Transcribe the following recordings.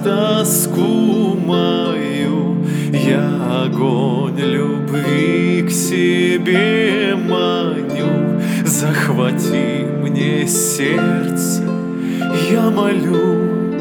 тоску мою, я огонь любви к себе маню. Захвати мне сердце, я молю.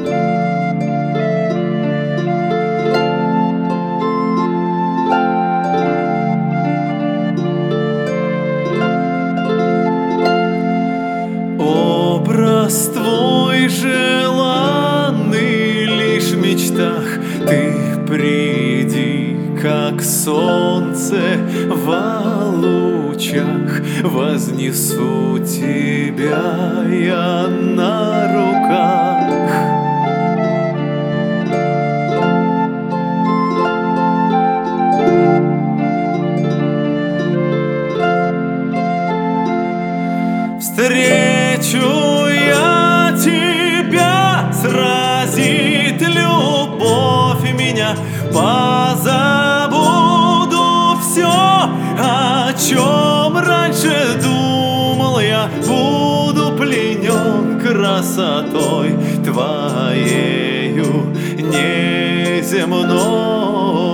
Образ твой желанный лишь в мечтах, ты приди, как солнце во лучах. Вознесу тебя я на руках. Встречу я тебя, сразит любовь меня. Позабуду все, о чем раньше думал я. Буду пленен красотой твоею неземной.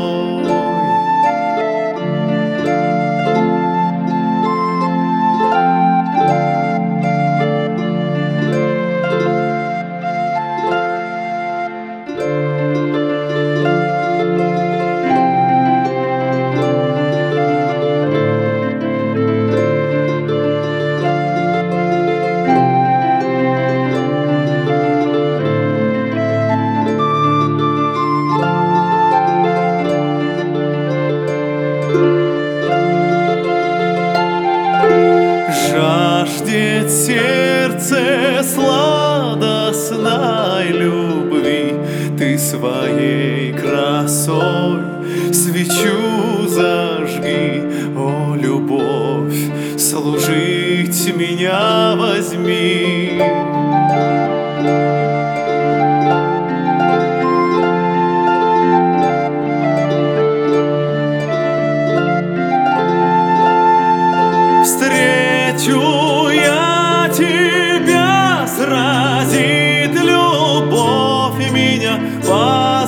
Жаждет сердце сладостной любви, ты своей красой свечу зажги. О, любовь, служить меня возьми. Встречу я тебя, сразит любовь меня.